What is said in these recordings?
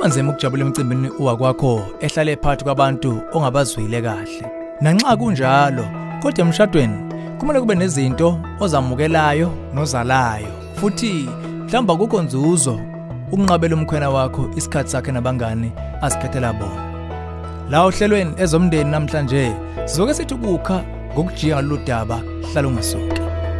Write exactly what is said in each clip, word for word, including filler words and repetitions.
Kubanzima ukujabula emcimbini wakwakho ehlale phakathi kwabantu ongabazwile kahle. Nanxa kunjalo, kodwa emshadweni kumele kube nezinto ozamukelayo nozalayo. Futhi mhlamba kukho nzuzo ukunqabela umkhwena wakho isikhathi sakhe nabangani asikhethela bona. La ohlelweni ezomndeni namhlanje sizoke sithi ukukha ngokujiya ngalolu daba hlala ungasuki.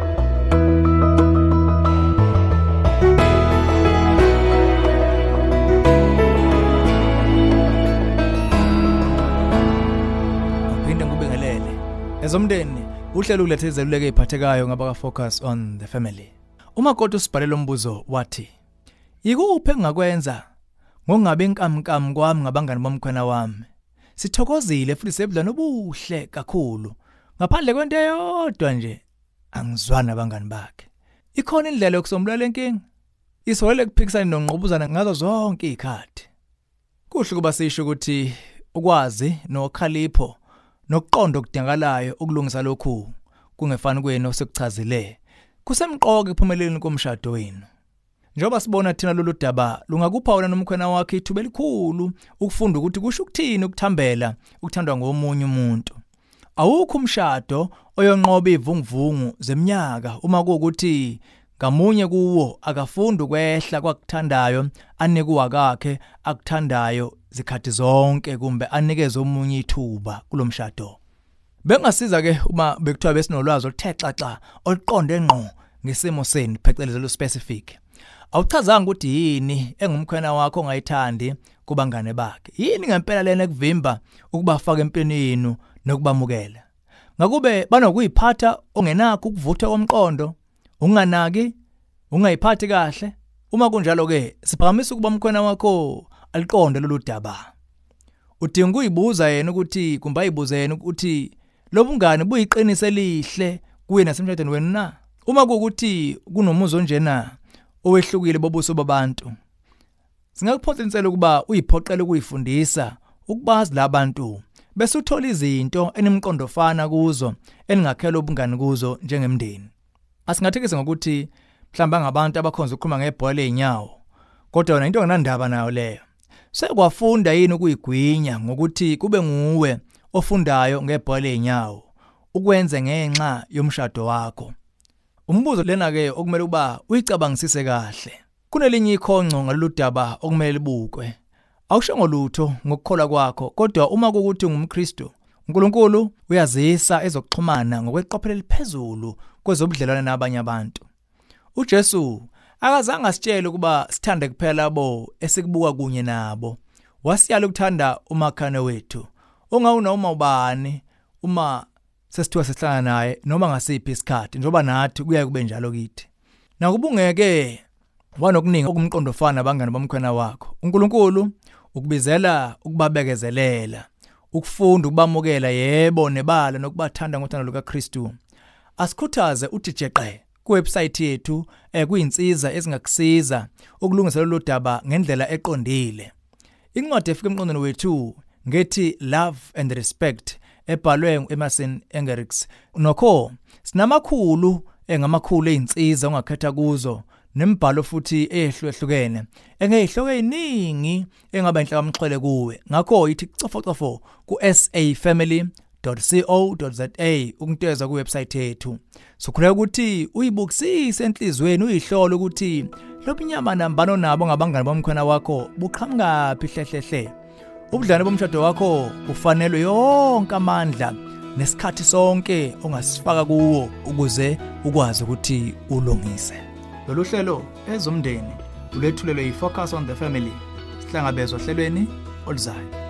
Ezomndeni uhlelo ulethe izeluleko eziphathekayo ngaba focus on the family. Umakoti usibhalela umbuzo wathi, "Yikuphi engakwenza ngokungabe inkamnkam kwami ngabangani bomkhwena wami? Sithokozile futhi sebudlana obuhle kakhulu. Ngaphandle kwento eyodwa nje angizwana nabangani bakhe. Ikhona indlela yokusombulula lenkinga? Isolele kuphikisana nonqobuzana ngazo zonke izikhathi." Kuhle kuba sisho ukuthi ukwazi nokhalipho nokuqonda okudingakalayo ukulungisa lokhu kungefani kwenu osekuchazile kusemqoka ekuphumeleleni komshado wenu. Njoba sibona thina lolu daba lungakupha wena nomkhwena wakhe ithuba elikhulu ukufunda ukuthi kusho ukuthini ukuthambela ukuthandwa ngomunye umuntu. Awukho umshado oyonqoba ivunguvungu zeminyaka uma kuukuthi ngamunye kuwo akafunda ukwehla kwakuthandayo anekuwa kakhe akuthandayo zikhathi zonke kumbe anikeze omunye ithuba kulomshado. Bengasiza ke uma bekuthiwa besinolwazi oluthexaxa oluqonde ngqo ngesimo seni phecelezi lo specific. Awuchazanga ukuthi yini engumkhwena wakho ongayithandi kubangane bakhe. Yini ngempela lena ekuvimba ukubafaka empini yenu nokubamukela. Ngakube banokuyiphatha ongenakho ukuvutha komqondo, unganaki, ungayiphathi kahle. Uma kunjalo ke siphakamisa ukuba umkhwena wakho aliqonde lolu daba. Udinga uyibuza yena ukuthi kumbe ayibuze yena ukuthi lobungane buyiqinise elihle kuye nasemshadweni wenu na? Uma kuukuthi kunomuzo njena owehlukile bobuso babantu, singakuphonsela ukuba uyiphoqele ukuyifundisa ukubazi labantu bese uthola izinto enimqondo ofana kuzo eningakhela ubungane kuzo njengemndeni. Asingathekise ngokuthi mhlamba ngabantu abakhonza ukukhuluma ngebhola leinyawo, kodwa wena into onganandaba nayo leyo. Sekwafunda yini ukuyigwinya ngokuthi kube nguwe ofundayo ngebhola leinyawo ukwenze ngenxa yomshado wakho? Umbuzo lena ke okumele uba uyicabangisise kahle. Kunelinye ikhonco ngalolu daba okumele libukwe. Awusho ngolutho ngokukholwa kwakho, kodwa uma kuukuthi ungumKristu, uNkulunkulu uyazisa ezokuxhumana ngokweqophelo eliphezulu kwezobudlelwane nabanye abantu. uJesu akazange asitshele ukuba sithande kuphela labo esikubuka kunye nabo. Wasiyala ukuthanda umakhane wethu ongawuna uma ubani uma sesithiwa sihlangana naye noma ngasiphi isikhathi njoba nathi kuyaye kube njalo kithi. Nakubungeke wanokuningi okumqondo ofana nabangani bomkhwena wakho. uNkulunkulu ukubizela ukubabekezelela, ukufunda ukubamukela yebo nebala nokubathanda ngothando lukaKristu. Asikhuthaze uthi jeqe kuwebsite yethu ekuyinsiza ezingakusiza ukulungisa lolu daba ngendlela eqondile. Incwadi efika emqondweni wethu ngethi Love and Respect ebhalwe nguEmerson Engelricks. Nokho sinamakhulu engamakhulu einsiza ongakhetha kuzo nembhalo futhi ehluhlukene engeyihloko eziningi engaba inhlaka amxhwele kuwe. Ngakho yithi cofocofo ku s a family dot co dot za ukunteza ku website yethu. Sokhuleka ukuthi uyibukisise enhlizweni uyihlole ukuthi lobunyama nambano nabo ngabangani bomkhwena wakho buqhamuka phihlehle. Ubudlane bomshado wakho ufanele yonke amandla nesikhathi sonke ongasifaka kuwo ukuze ukwazi ukuthi ulungise. Lolu hlelo ezomndeni ulethulelwe yiFocus on the Family. Sihlangabezwa hlelweni oluzayo.